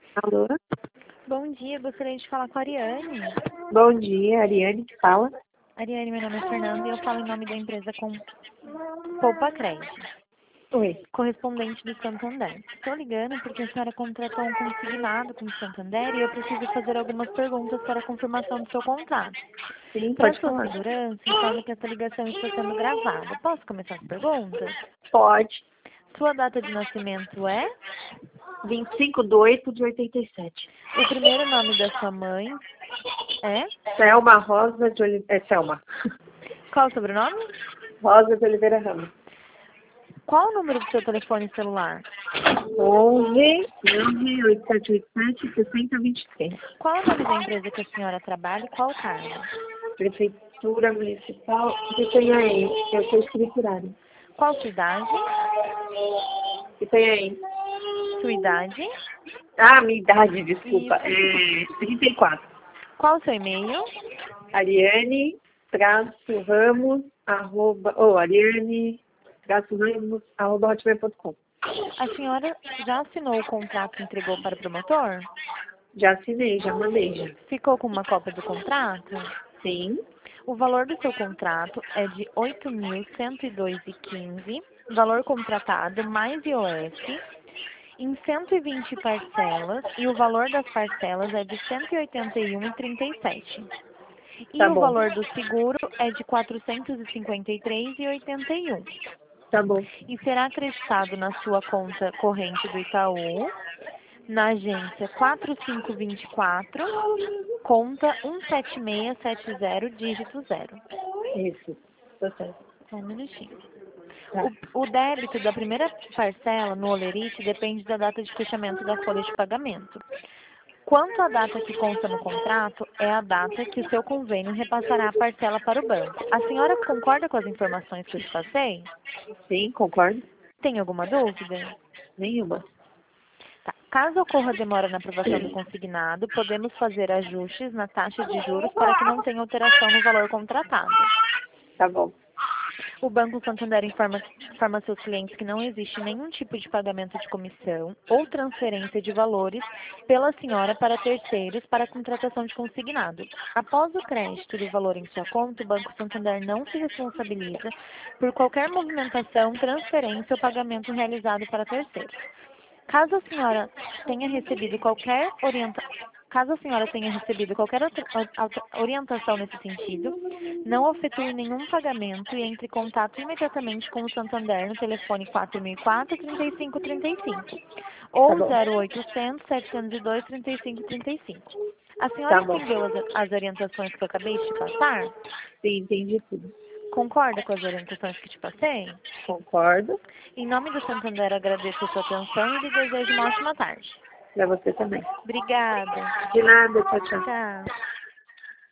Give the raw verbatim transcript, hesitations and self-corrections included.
Alô? Bom dia, gostaria de falar com a Ariane. Bom dia, Ariane que fala. Ariane, meu nome é Fernanda e eu falo em nome da empresa com Poupa Crédito, Oi. correspondente do Santander. Estou ligando porque a senhora contratou um consignado com o Santander e eu preciso fazer algumas perguntas para a confirmação do seu contrato. Sim, Para pode sua falar. segurança, informo que essa ligação está sendo gravada. Posso começar as perguntas? Pode. Sua data de nascimento é? vinte e cinco de oito de oitenta e sete. O primeiro nome da sua mãe é? Selma Rosa de Oliveira. É Selma. Qual o sobrenome? Rosa de Oliveira Ramos. Qual o número do seu telefone celular? onze nove oito sete oito sete seis zero dois três. Qual o nome da empresa que a senhora trabalha e qual o cargo? Prefeitura Municipal de Itanhaém. Eu sou escriturária. Qual sua idade? Itanhaém. Sua idade? Ah, minha idade, desculpa. Isso. É trinta e quatro. Qual o seu e-mail? Ariane, traço Ramos, arroba, ou Ariane, traço Ramos, arroba hotmail ponto com. A senhora já assinou o contrato e entregou para o promotor? Já assinei, já mandei já. Ficou com uma cópia do contrato? Sim, O valor do seu contrato é de oito mil cento e dois e quinze, valor contratado mais I O F, em cento e vinte parcelas, e o valor das parcelas é de cento e oitenta e um e trinta e sete. E tá o bom, valor do seguro é de quatrocentos e cinquenta e três e oitenta e um. tá bom, E será acreditado na sua conta corrente do Itaú, na agência quatro cinco dois quatro, conta um sete seis sete zero, dígito zero. isso, tá certo. Só um minutinho. Tá. O, o débito da primeira parcela no Olerite depende da data de fechamento da folha de pagamento. Quanto à data que consta no contrato, é a data que o seu convênio repassará a parcela para o banco. A senhora concorda com as informações que eu te passei? Sim, concordo? Tem alguma dúvida? Nenhuma. Tá. Caso ocorra demora na aprovação do consignado, podemos fazer ajustes na taxa de juros para que não tenha alteração no valor contratado. Tá bom, O Banco Santander informa, informa seus clientes que não existe nenhum tipo de pagamento de comissão ou transferência de valores pela senhora para terceiros para a contratação de consignado. Após o crédito do valor em sua conta, o Banco Santander não se responsabiliza por qualquer movimentação, transferência ou pagamento realizado para terceiros. Caso a senhora tenha recebido qualquer orienta... Caso a senhora tenha recebido qualquer outra outra orientação nesse sentido, não efetue nenhum pagamento e entre em contato imediatamente com o Santander no telefone quatro mil e quatro, trinta e cinco trinta e cinco tá ou bom, zero oitocentos, setecentos e dois, trinta e cinco trinta e cinco. A senhora tá bom. entendeu as, as orientações que eu acabei de te passar? Sim, entendi tudo. Concorda com as orientações que te passei? Concordo. Em nome do Santander, agradeço a sua atenção e lhe desejo uma ótima tarde. Pra você também. Obrigada. De nada, tchau, tchau. Tchau.